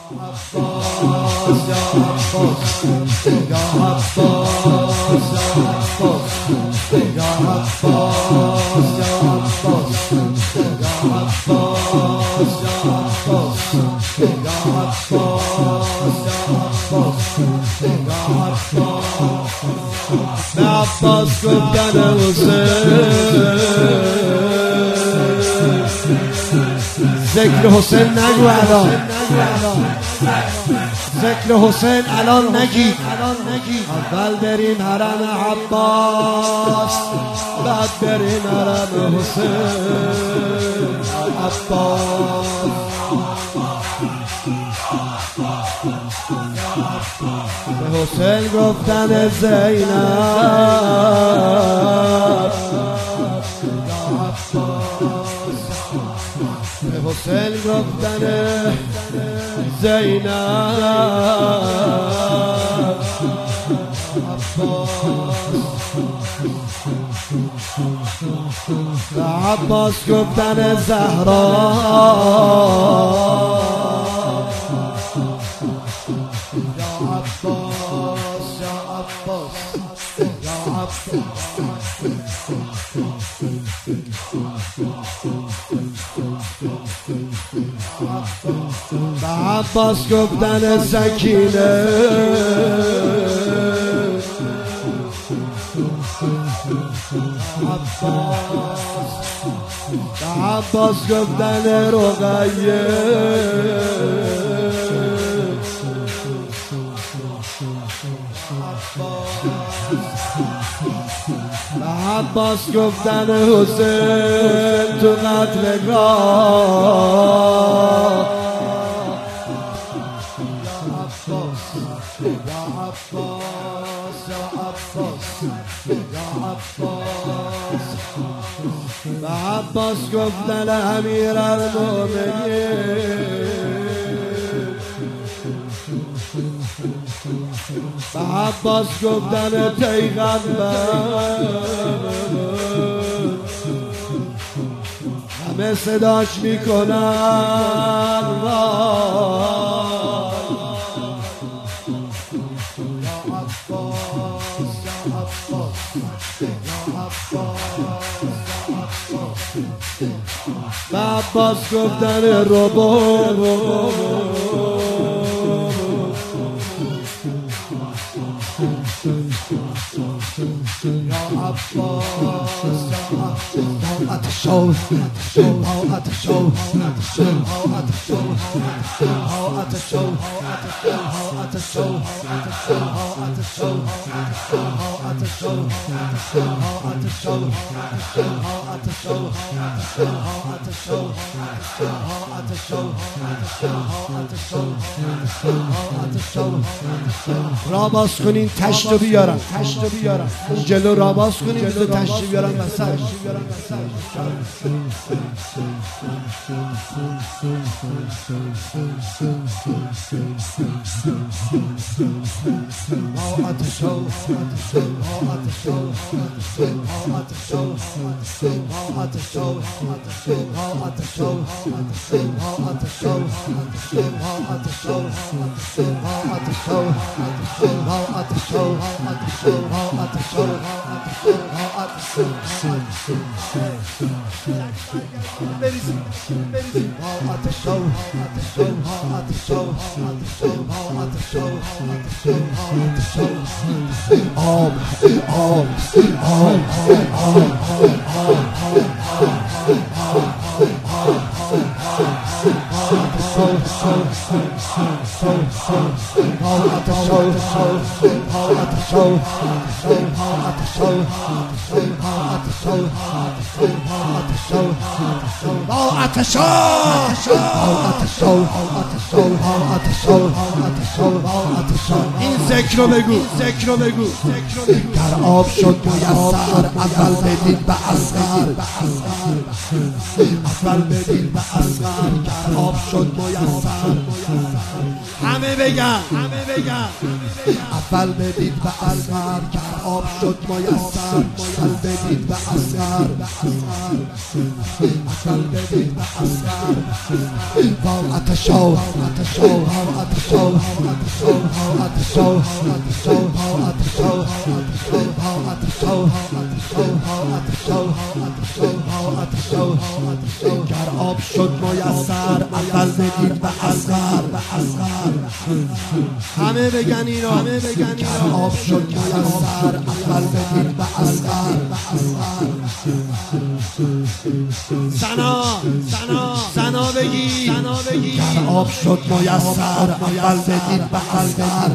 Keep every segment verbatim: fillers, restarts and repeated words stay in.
عباس یا عباس یا عباس یا عباس یا عباس یا عباس یا عباس یا عباس یا عباس یا عباس یا عباس به عباس گفتن حسین ذکر حسین نگو الان ذکر حسین الان نگید اول بریم حرم عباس بعد بریم حرم حسین عباس به حسین گفتن زینب به حسین گفتن زینب به عباس گفتن زهرا یا عباس یا عباس یا عباس به عباس گفتن سکینه به عباس گفتن رقیه به عباس گفتن حسین تو قتلگاه یا عباس یا عباس یا عباس به عباس گفتن امیرالمومنین به عباس گفتن پیغمبر همه صداش میکنن به عباس گفتن رباب یا عباس طاعت شو طاعت شو طاعت شو طاعت شو طاعت شو طاعت شو طاعت شو طاعت شو طاعت شو طاعت شو طاعت شو طاعت شو را باز کنین تشت رو بیارم تشت رو بیارم جلو را باز کنین جلو تشت رو بیارم وسط طاعت شو طاعت شو طاعت شو طاعت شو طاعت شو طاعت شو طاعت شو طاعت شو طاعت شو طاعت شو آب آب آب این ذکر رو بگو ذکر رو بگو در آب شد میسر اول بدید به اصغر اول بدید به اصغر در آب شد میسر همه بگن همه بگن اول بدید و اصغر گر آب شد میسر اول بدید و اصغر اول بدید و اصغر واو اتشو اتشو واو اتشو اتشو واو اتشو اتشو واو اتشو اتشو واو اتشو اتشو واو اتشو اتشو واو اتشو اتشو گر آب شد میسر اول بدید و اصغر همه بگن اینو همه بگن گر آب شد میسر اول بدید و اصغر سنا سنا سنا بگی سنا بگی گر آب شد میسر اول بدید و اصغر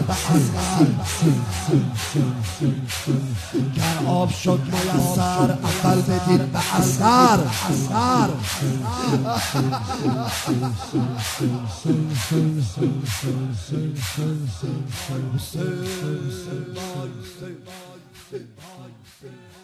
گر آب شد میسر اول بدید و اصغر اصغر Say,